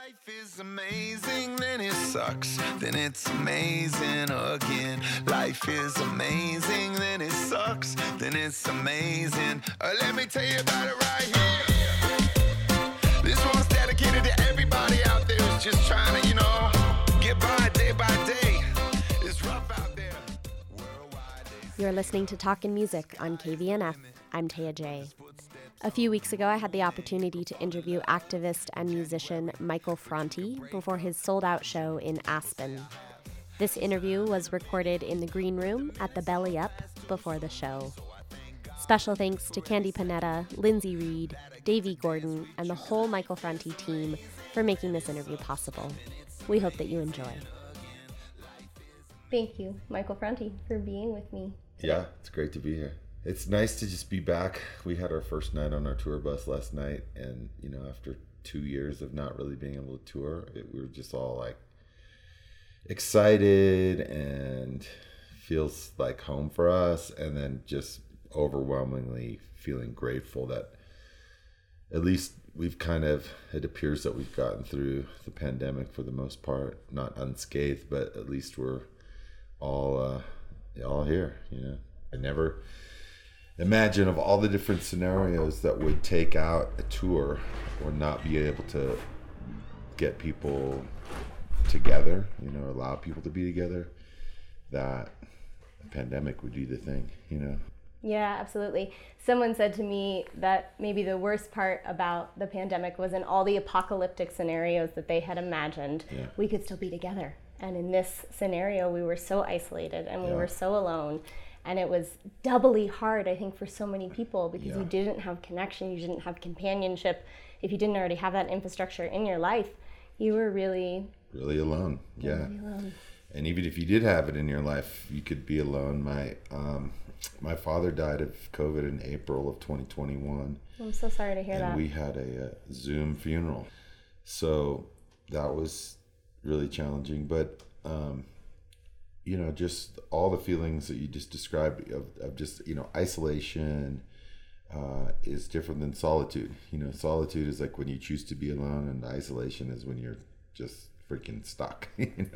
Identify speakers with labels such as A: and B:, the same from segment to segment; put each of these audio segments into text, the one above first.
A: Life is amazing, then it sucks, then it's amazing again. Life is amazing, then it sucks, then it's amazing. Let me tell you about it right here. This one's dedicated to everybody out there who's just trying to, get by day. It's rough out there.
B: You're listening to Talkin' Music on KVNF. I'm Taya J. A few weeks ago, I had the opportunity to interview activist and musician Michael Franti before his sold-out show in Aspen. This interview was recorded in the green room at the Belly Up before the show. Special thanks to Candy Panetta, Lindsay Reed, Davey Gordon, and the whole Michael Franti team for making this interview possible. We hope that you enjoy. Thank you, Michael Franti, for being with me today.
C: Yeah, it's great to be here. It's nice to just be back. We had our first night on our tour bus last night, and after 2 years of not really being able to tour, we were just all like excited and feels like home for us, and then just overwhelmingly feeling grateful that at least we've it appears that we've gotten through the pandemic for the most part, not unscathed, but at least we're all here. I never imagine of all the different scenarios that would take out a tour or not be able to get people together, allow people to be together, that a pandemic would do the thing,
B: Yeah, absolutely. Someone said to me that maybe the worst part about the pandemic was in all the apocalyptic scenarios that they had imagined, we could still be together. And in this scenario, we were so isolated and we were so alone. And it was doubly hard, I think, for so many people because you didn't have connection, you didn't have companionship. If you didn't already have that infrastructure in your life, you were really
C: alone. Yeah.
B: Really alone.
C: And even if you did have it in your life, you could be alone. My father died of COVID in April of 2021.
B: I'm so sorry to hear that.
C: And we had a Zoom funeral. So that was really challenging. But just all the feelings that you just described of just, isolation is different than solitude. Solitude is like when you choose to be alone, and isolation is when you're just freaking stuck,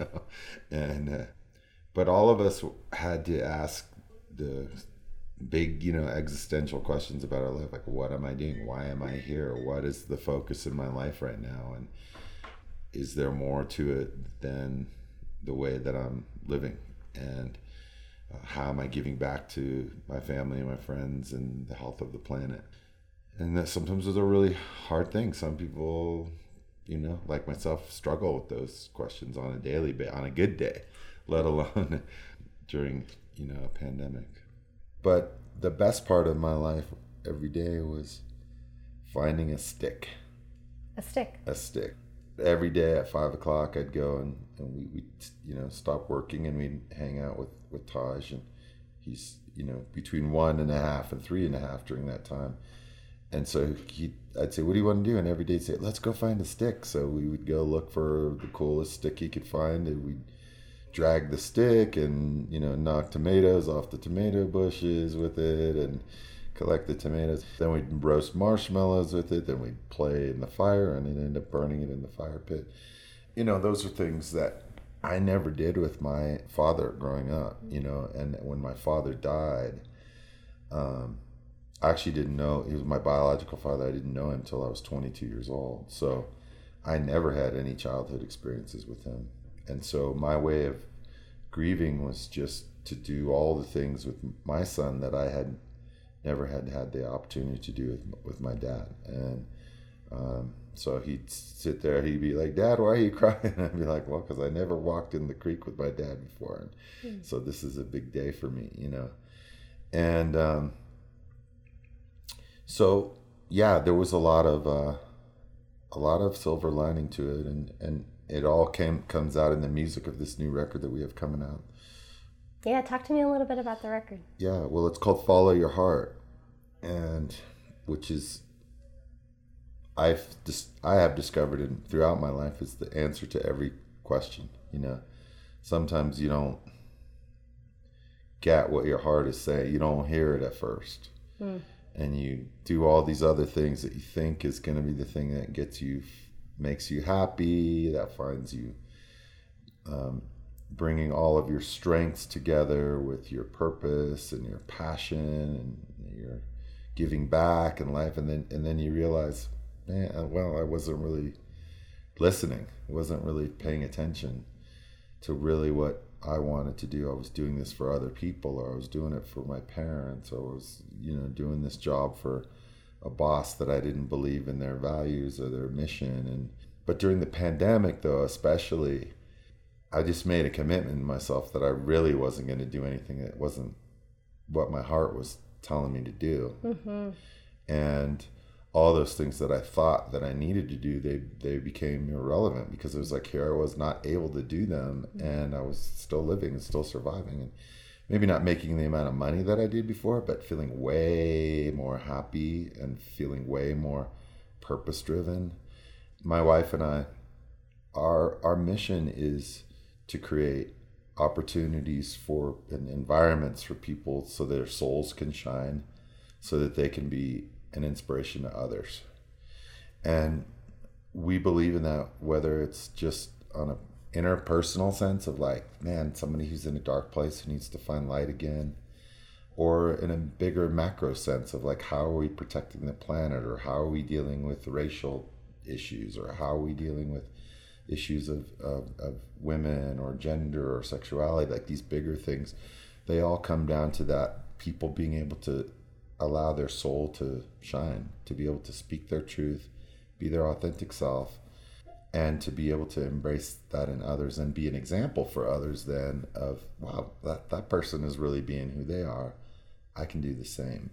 C: And, but all of us had to ask the big, existential questions about our life. Like, what am I doing? Why am I here? What is the focus in my life right now? And is there more to it than the way that I'm living? And how am I giving back to my family and my friends and the health of the planet? And that sometimes those are really hard things. Some people, like myself, struggle with those questions on a daily basis, on a good day, let alone during, a pandemic. But the best part of my life every day was finding a stick.
B: A stick?
C: A stick. Every day at 5 o'clock, I'd go and we'd stop working and we'd hang out with Taj, and he's, between 1.5 and 3.5 during that time. And so I'd say, what do you want to do? And every day he'd say, let's go find a stick. So we would go look for the coolest stick he could find, and we'd drag the stick and, knock tomatoes off the tomato bushes with it and collect the tomatoes. Then we'd roast marshmallows with it. Then we'd play in the fire and then end up burning it in the fire pit. Those are things that I never did with my father growing up, and when my father died, I actually didn't know, he was my biological father. I didn't know him until I was 22 years old. So I never had any childhood experiences with him. And so my way of grieving was just to do all the things with my son that I had never had the opportunity to do with my dad. And so he'd sit there, he'd be like, Dad, why are you crying? And I'd be like, well, because I never walked in the creek with my dad before. And so this is a big day for me, And so, yeah, there was a lot of silver lining to it. And it all comes out in the music of this new record that we have coming out.
B: Yeah, talk to me a little bit about the record.
C: Yeah, well, it's called Follow Your Heart, and which is I have discovered it throughout my life is the answer to every question. Sometimes you don't get what your heart is saying. You don't hear it at first. And you do all these other things that you think is going to be the thing that gets you makes you happy, that finds you bringing all of your strengths together with your purpose and your passion and your giving back in life, and then you realize, man, well, I wasn't really listening, wasn't really paying attention to really what I wanted to do. I was doing this for other people, or I was doing it for my parents, or I was, doing this job for a boss that I didn't believe in their values or their mission. But during the pandemic, though, especially, I just made a commitment to myself that I really wasn't going to do anything that wasn't what my heart was telling me to do. Mm-hmm. And all those things that I thought that I needed to do, they became irrelevant, because it was like, here I was not able to do them, and I was still living and still surviving, and maybe not making the amount of money that I did before, but feeling way more happy and feeling way more purpose driven. My wife and I, our mission is to create opportunities for and environments for people so their souls can shine, so that they can be an inspiration to others. And we believe in that, whether it's just on an interpersonal sense of like, man, somebody who's in a dark place who needs to find light again, or in a bigger macro sense of like, how are we protecting the planet, or how are we dealing with racial issues, or how are we dealing with issues of women or gender or sexuality, like these bigger things. They all come down to that, people being able to allow their soul to shine, to be able to speak their truth, be their authentic self, and to be able to embrace that in others and be an example for others then of, wow, that person is really being who they are. I can do the same,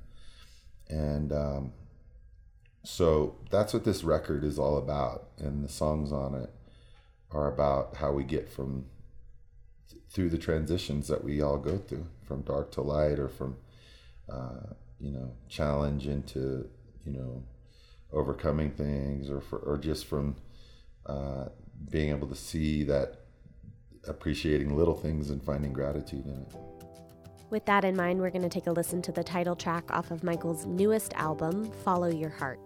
C: And so that's what this record is all about. And the songs on it are about how we get through the transitions that we all go through, from dark to light, or from challenge into, overcoming things, or just from being able to see that, appreciating little things and finding gratitude in it.
B: With that in mind, we're going to take a listen to the title track off of Michael's newest album, Follow Your Heart.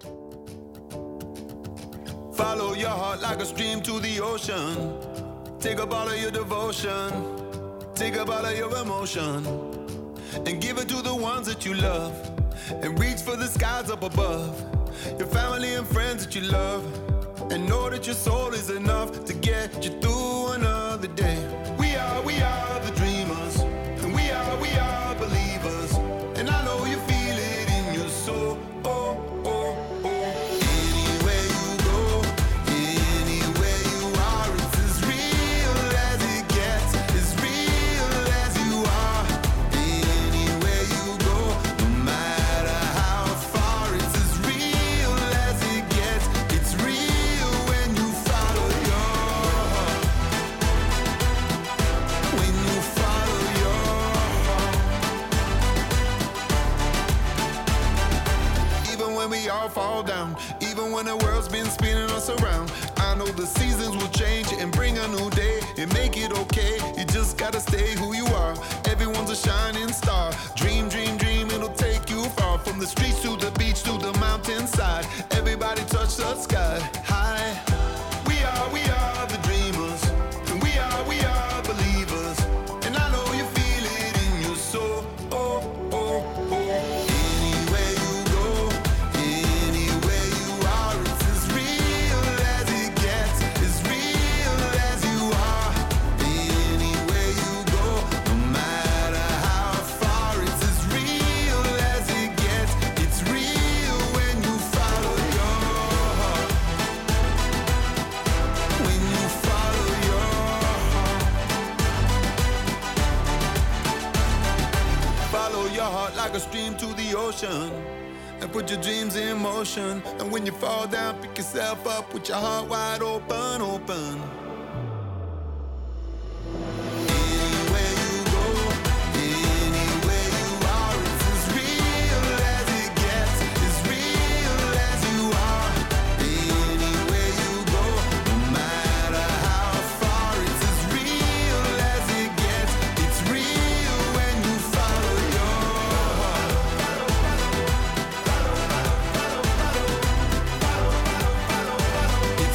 A: Follow your heart like a stream to the ocean. Take up all of your devotion. Take up all of your emotion. And give it to the ones that you love. And reach for the skies up above. Your family and friends that you love. And know that your soul is enough to get you through another day. We are the dreamers. And we are believers. And I know you feel it in your soul. Anywhere you go, anywhere you are, it's as real as it gets, as real as you are. Anywhere you go, no matter how far, it's as real as it gets. It's real when you follow your heart. When you follow your heart. Even when we all fall down, even when the world's been spinning us around, I know the seasons will change and bring a new day and make it okay. You just gotta stay who you are. Everyone's a shining star. Dream, dream, dream, it'll take you far. From the streets to the beach to the mountainside. Everybody touch the sky high. We are the dreamers. And we are believers. And I know you feel it in your soul. Anywhere you go, anywhere you are, it's as real as it gets, as real as you are. Anywhere you go, no matter how far, it's as real as it gets. It's real when you follow your heart. When you follow your heart. Follow your heart like a stream to the ocean. And put your dreams in motion. And when you fall down, pick yourself up with your heart wide open, open. Anywhere you go, anywhere you are, it's as real as it gets, as real as you are. Anywhere you go, no matter how far, it's as real as it gets. It's real when you follow your heart. It's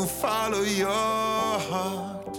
A: follow your heart.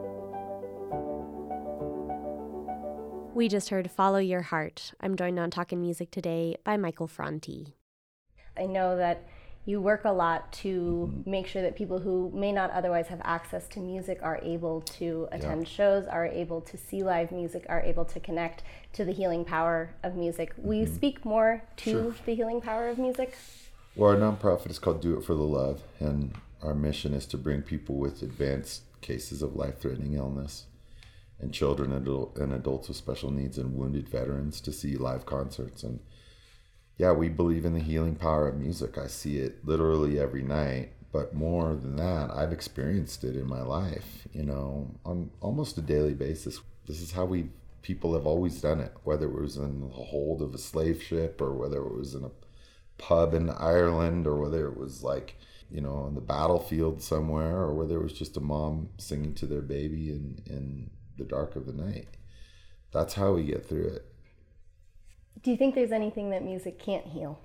B: We just heard Follow Your Heart. I'm joined on Talkin' Music today by Michael Franti.
D: I know that you work a lot to make sure that people who may not otherwise have access to music are able to attend shows, are able to see live music, are able to connect to the healing power of music. Will you speak more to the healing power of music?
C: Well, our nonprofit is called Do It for the Love, and our mission is to bring people with advanced cases of life-threatening illness and children and adults with special needs and wounded veterans to see live concerts. And yeah, we believe in the healing power of music. I see it literally every night, but more than that, I've experienced it in my life, on almost a daily basis. This is how people have always done it, whether it was in the hold of a slave ship or whether it was in a pub in Ireland or whether it was on the battlefield somewhere or whether it was just a mom singing to their baby in the dark of the night. That's how we get through it.
D: Do you think there's anything that music can't heal?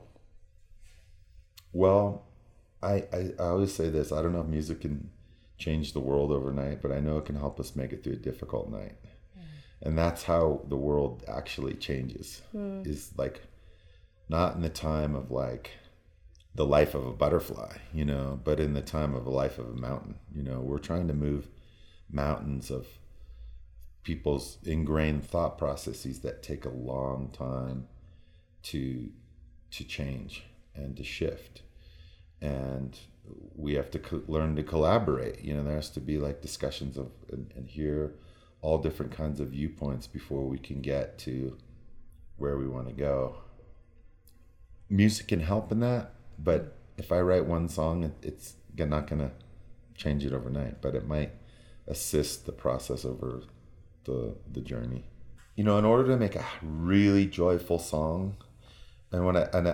C: Well, I always say this. I don't know if music can change the world overnight, but I know it can help us make it through a difficult night. And that's how the world actually changes. Is not in the time of the life of a butterfly, but in the time of a life of a mountain. We're trying to move mountains of people's ingrained thought processes that take a long time to change and to shift. And we have to learn to collaborate. There has to be discussions of and hear all different kinds of viewpoints before we can get to where we want to go. Music can help in that, but if I write one song, it's not going to change it overnight, but it might assist the process over the journey. In order to make a really joyful song, and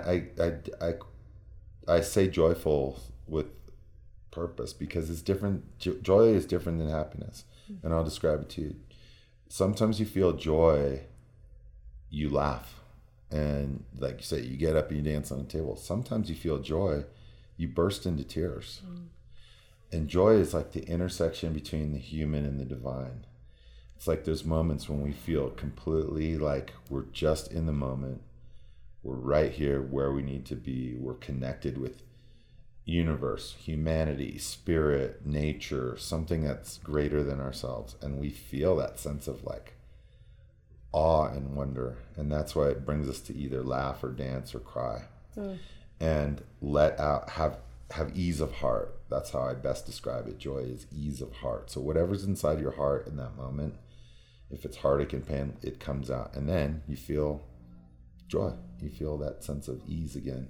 C: I say joyful with purpose because it's different. Joy is different than happiness, and I'll describe it to you. Sometimes you feel joy, you laugh, and like you say, you get up and you dance on the table. Sometimes you feel joy, you burst into tears. And joy is like the intersection between the human and the divine. It's like there's moments when we feel completely like we're just in the moment. We're right here where we need to be. We're connected with universe, humanity, spirit, nature, something that's greater than ourselves. And we feel that sense of awe and wonder. And that's why it brings us to either laugh or dance or cry. And let out, have ease of heart. That's how I best describe it. Joy is ease of heart. So whatever's inside your heart in that moment, if it's heartache and pain, it comes out. And then you feel joy. You feel that sense of ease again.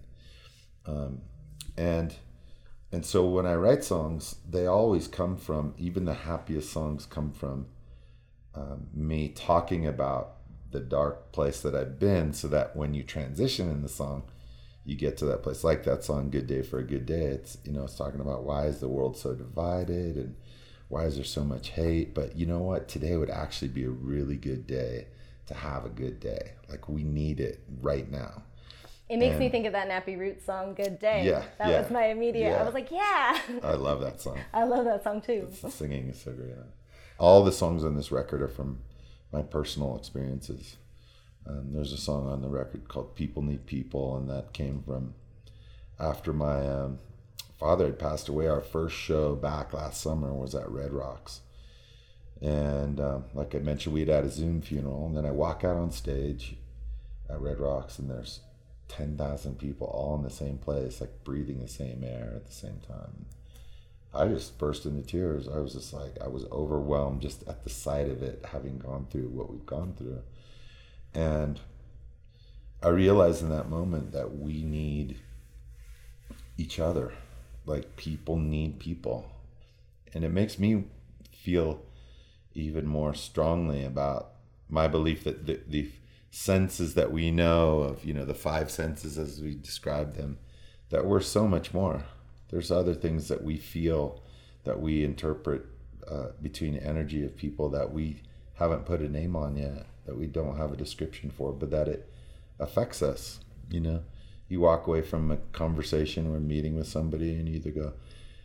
C: And so when I write songs, they always come from, even the happiest songs come from me talking about the dark place that I've been, so that when you transition in the song, you get to that place. Like that song, Good Day for a Good Day. It's, it's talking about why is the world so divided and why is there so much hate? But you know what? Today would actually be a really good day to have a good day. We need it right now.
D: It makes me think of that Nappy Roots song, Good Day.
C: Yeah.
D: That was my immediate, I was like, yeah.
C: I love that song.
D: I love that song too.
C: The singing is so great. All the songs on this record are from my personal experiences. There's a song on the record called People Need People, and that came from after my father had passed away. Our first show back last summer was at Red Rocks. And like I mentioned, we had had a Zoom funeral, and then I walk out on stage at Red Rocks, and there's 10,000 people all in the same place, breathing the same air at the same time. I just burst into tears. I was just I was overwhelmed just at the sight of it, having gone through what we've gone through. And I realized in that moment that we need each other. People need people. And it makes me feel even more strongly about my belief that the senses that we know of, the five senses as we describe them, that we're so much more. There's other things that we feel, that we interpret between energy of people that we haven't put a name on yet, that we don't have a description for, but that it affects us. You walk away from a conversation or a meeting with somebody and you either go,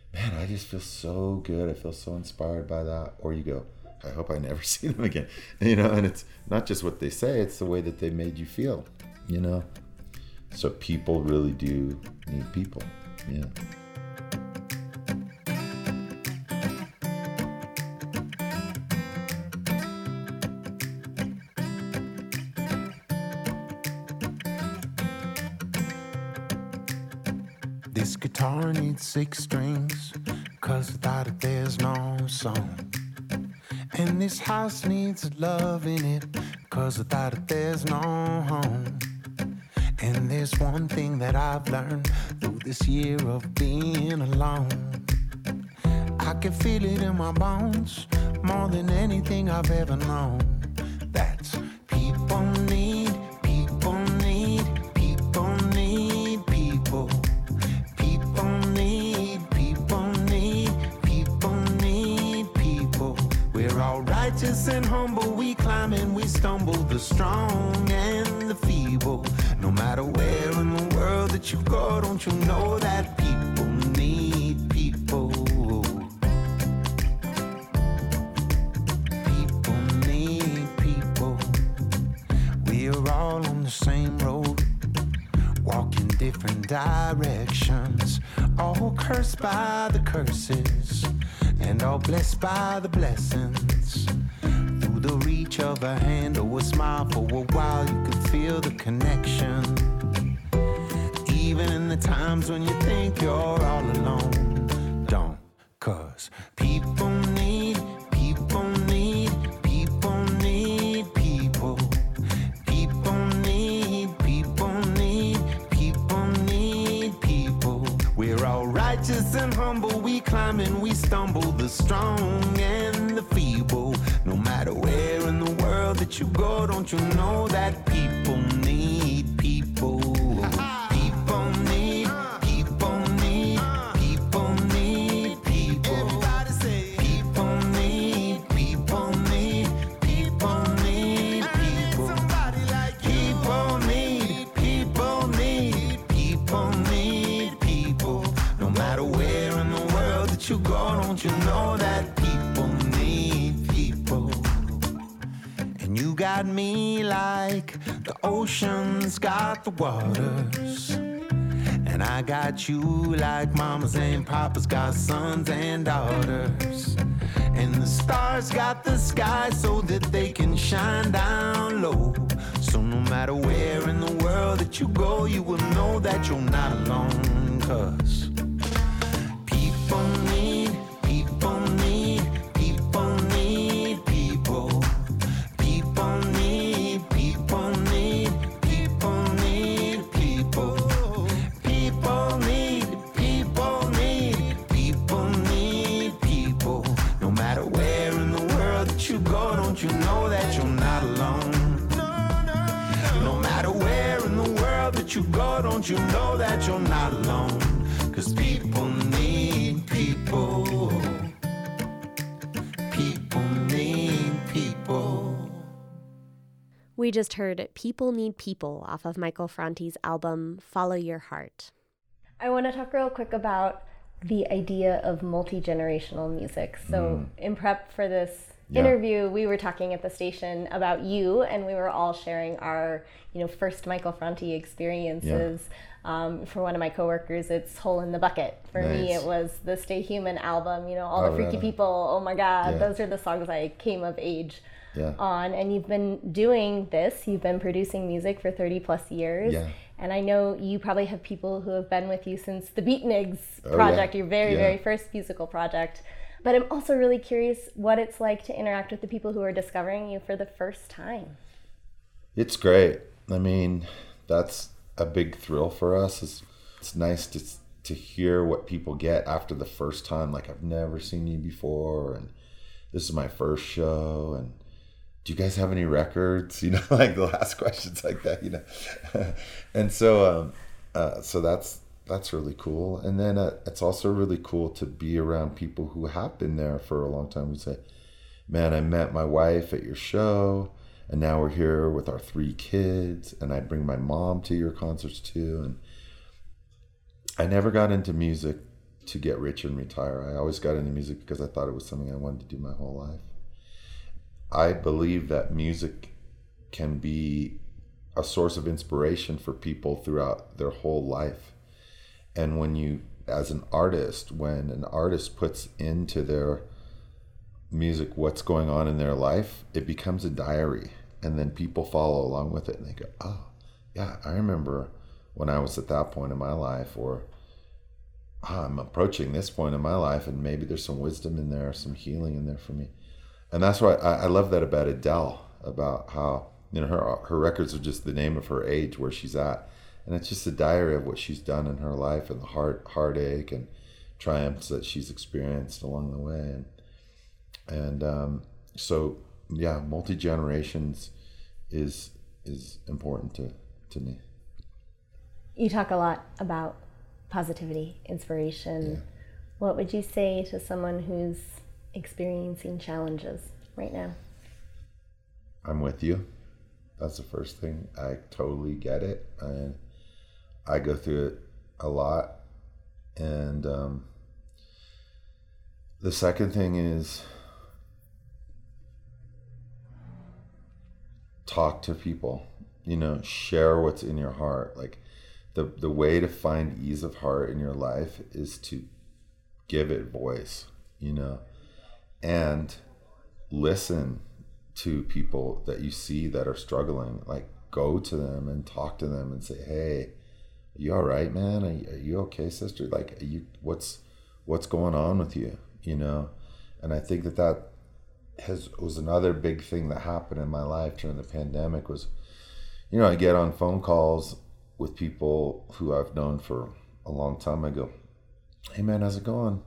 C: man, I just feel so good. I feel so inspired by that. Or you go, I hope I never see them again. You know, and it's not just what they say, it's the way that they made you feel, you know? So people really do need people. Yeah.
A: This guitar needs 6 strings, 'cause without it there's no song. And this house needs love in it, 'cause without it there's no home. And there's one thing that I've learned through this year of being alone. I can feel it in my bones more than anything I've ever known. That's people need, people need, people need people. People need, people need, people need people. We're all righteous and humble, we climb and we stumble, the strong and the feeble. No matter where in the world that you go, don't you know that people need people? People need people. We're all on the same road, walking different directions, all cursed by the curses and all blessed by the blessings. Through the reach of a hand or a smile, for a while you can feel the connection. Even in the times when you think you're all alone, don't, 'cause people need, people need, people need people. People need, people need, people need people. We're all righteous and humble, we climb and we stumble, the strong and the feeble. No matter where in the world that you go, don't you know that people need people? People need, people need, people need people. Everybody say, people need, people need, people need people. Somebody like people need, people need, people need people. No matter where in the world that you go, don't you know that people need people? And you got me like the ocean's got the waters, and I got you like mamas and papas got sons and daughters, and the stars got the sky so that they can shine down low. So no matter where in the world that you go, you will know that you're not alone, 'cause people need, people need, people need people. People need, people need, people need people. People need, people need, people need people. No matter where in the world that you go, don't you know that you're not alone? No matter where in the world that you go, don't you know that you're not alone? 'Cause people need people. People need people.
B: We just heard People Need People off of Michael Franti's album Follow Your Heart.
D: I want to talk real quick about the idea of multi-generational music. So in prep for this interview, we were talking at the station about you, and we were all sharing our, first Michael Franti experiences. For one of my coworkers, it's Hole in the Bucket. For me, it was the Stay Human album, all the Freaky People. Oh my God, those are the songs I came of age on. And you've been doing this, you've been producing music for 30 plus years. And I know you probably have people who have been with you since the Beatniks project, your very first musical project. But I'm also really curious what it's like to interact with the people who are discovering you for the first time.
C: It's great. I mean, that's a big thrill for us. It's nice to hear what people get after the first time. Like, I've never seen you before, and this is my first show, and do you guys have any records? Like the last questions like that, And so that's really cool. And then it's also really cool to be around people who have been there for a long time. We say, man, I met my wife at your show, and now we're here with our 3 kids, and I bring my mom to your concerts too. And I never got into music to get rich and retire. I always got into music because I thought it was something I wanted to do my whole life. I believe that music can be a source of inspiration for people throughout their whole life. And when you, as an artist, when an artist puts into their music what's going on in their life, it becomes a diary. And then people follow along with it and they go, oh, yeah, I remember when I was at that point in my life, or I'm approaching this point in my life, and maybe there's some wisdom in there, some healing in there for me. And that's why I love that about Adele, about how, you know, her records are just the name of her age, where she's at. And it's just a diary of what she's done in her life and the heartache and triumphs that she's experienced along the way. And so, yeah, multi-generations is important to me.
D: You talk a lot about positivity, inspiration. Yeah. What would you say to someone who's experiencing challenges right now?
C: I'm with you. That's the first thing. I totally get it. I go through it a lot. And the second thing is talk to people, you know, share what's in your heart. Like the way to find ease of heart in your life is to give it voice, you know, and listen to people that you see that are struggling. Like, go to them and talk to them and say, hey, are you all right, man? Are you okay, sister? Like, what's going on with you, you know? And I think that was another big thing that happened in my life during the pandemic was, you know, I get on phone calls with people who I've known for a long time. I go, hey man, how's it going?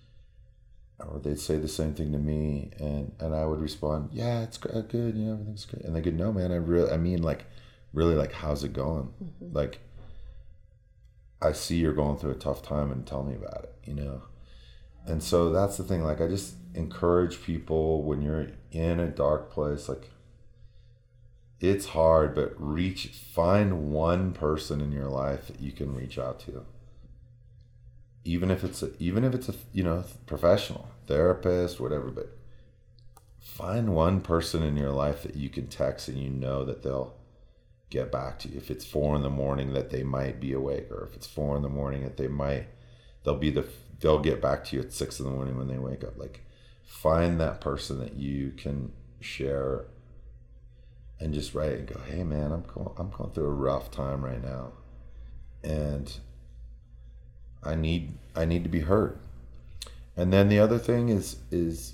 C: Or they'd say the same thing to me, and I would respond, yeah, it's good, you know, everything's great. And they go, no man, I mean really, how's it going? Mm-hmm. Like, I see you're going through a tough time, and tell me about it, you know? And so that's the thing, like, I just encourage people, when you're in a dark place, like, it's hard, but find one person in your life that you can reach out to. Even if it's a, you know, professional, therapist, whatever, but find one person in your life that you can text and you know that they'll get back to you. If it's 4 a.m, that they might be awake, or if it's 4 a.m, that they'll get back to you at 6 a.m. when they wake up. Like, find that person that you can share and just write and go, hey man, I'm going through a rough time right now, and I need to be heard. And then the other thing is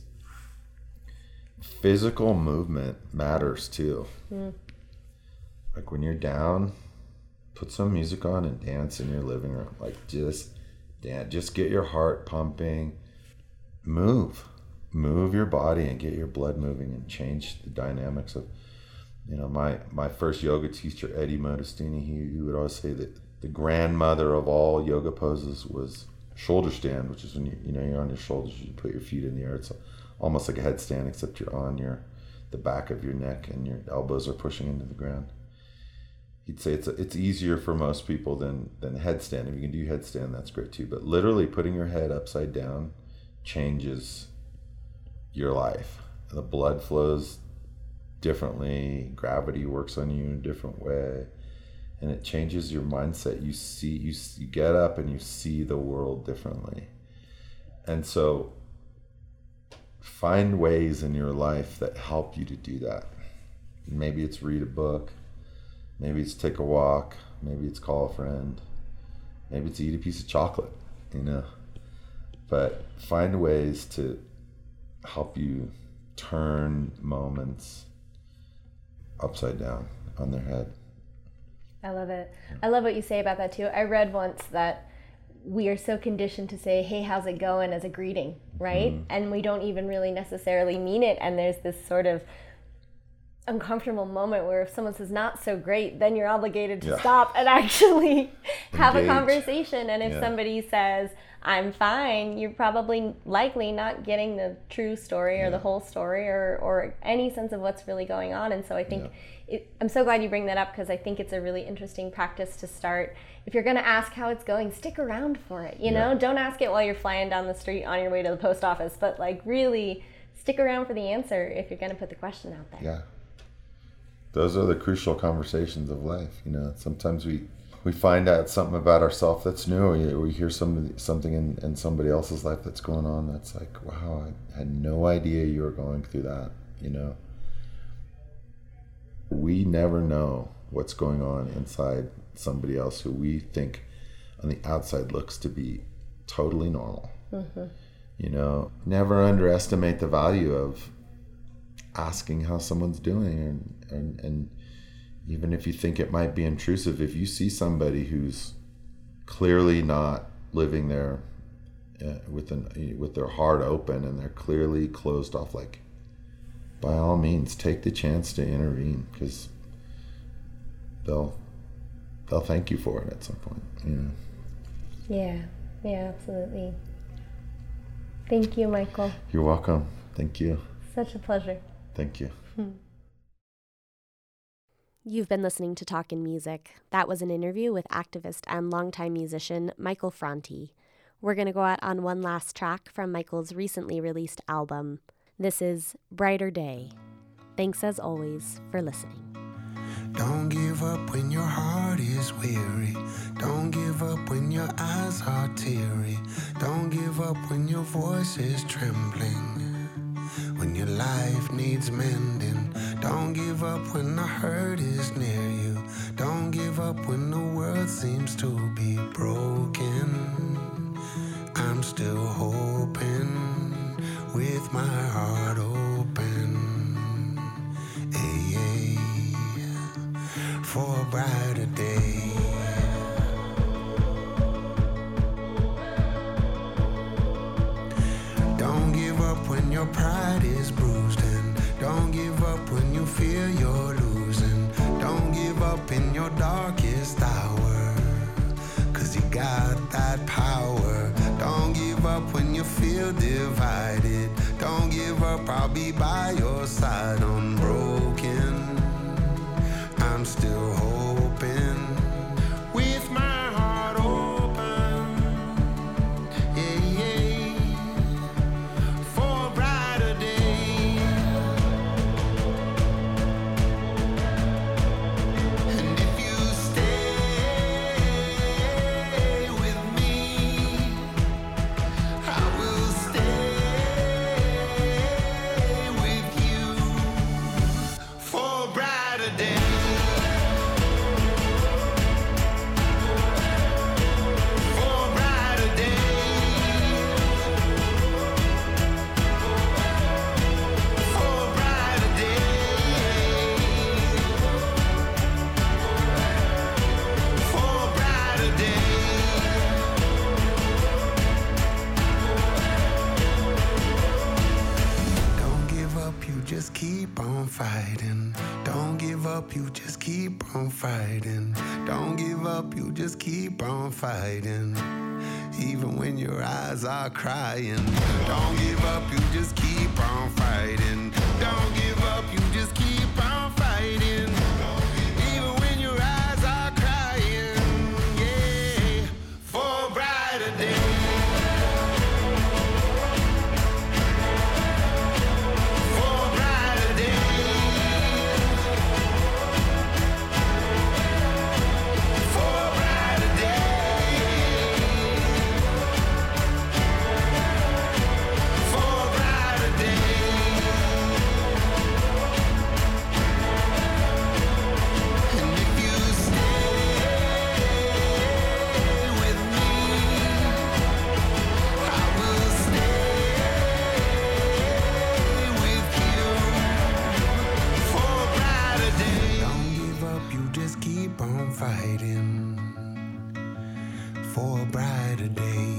C: physical movement matters too. Mm. Like, when you're down, put some music on and dance in your living room. Like, just get your heart pumping. Move your body and get your blood moving and change the dynamics of, you know, my first yoga teacher, Eddie Modestini, he would always say that the grandmother of all yoga poses was shoulder stand, which is when you're on your shoulders, you put your feet in the air. It's almost like a headstand, except you're on the back of your neck and your elbows are pushing into the ground. He'd say it's easier for most people than headstand. If you can do headstand, that's great too. But literally putting your head upside down changes your life. The blood flows differently. Gravity works on you in a different way. And it changes your mindset. You get up and you see the world differently. And so find ways in your life that help you to do that. Maybe it's read a book. Maybe it's take a walk. Maybe it's call a friend. Maybe it's eat a piece of chocolate, you know. But find ways to help you turn moments upside down on their head.
D: I love it. I love what you say about that too. I read once that we are so conditioned to say, hey, how's it going, as a greeting, right? Mm-hmm. And we don't even really necessarily mean it. And there's this sort of uncomfortable moment where if someone says not so great, then you're obligated to stop and actually have a conversation. And if somebody says, I'm fine, you're probably likely not getting the true story or the whole story or any sense of what's really going on. And so I think I'm so glad you bring that up, because I think it's a really interesting practice to start. If you're going to ask how it's going, stick around for it, you know? Don't ask it while you're flying down the street on your way to the post office, but like really stick around for the answer if you're going to put the question out there.
C: Yeah. Those are the crucial conversations of life, you know. Sometimes we find out something about ourselves that's new, or we hear something in somebody else's life that's going on that's like, wow, I had no idea you were going through that, you know. We never know what's going on inside somebody else who we think on the outside looks to be totally normal. Mm-hmm. You know, never underestimate the value of asking how someone's doing, and even if you think it might be intrusive, if you see somebody who's clearly not living there with their heart open and they're clearly closed off, like, by all means, take the chance to intervene, because they'll thank you for it at some point, you know.
D: Yeah, absolutely. Thank you, Michael.
C: You're welcome. Thank you.
D: Such a pleasure.
C: Thank you.
B: You've been listening to Talkin' Music. That was an interview with activist and longtime musician Michael Franti. We're going to go out on one last track from Michael's recently released album. This is Brighter Day. Thanks as always for listening.
A: Don't give up when your heart is weary. Don't give up when your eyes are teary. Don't give up when your voice is trembling. When your life needs mending. Don't give up when the hurt is near you. Don't give up when the world seems to be broken. I'm still hoping with my heart open, for a brighter day. Don't give up when your pride is bruised, and don't give up when you feel you're losing. Don't give up in your darkest hour, 'cause you got that power. Don't give up when you feel divided. Don't give up, I'll be by your side. Unbroken, I'm still hoping with my heart open, for a brighter day. And if you stay with me, I will stay with you for a brighter day. Just keep on fighting. Don't give up, you just keep on fighting. Don't give up, you just keep on fighting. Even when your eyes are crying. Don't give up, you just keep on fighting. Don't give up, you just keep on fighting. Even when your eyes are crying. Yeah, for a brighter day. Fighting for a brighter day.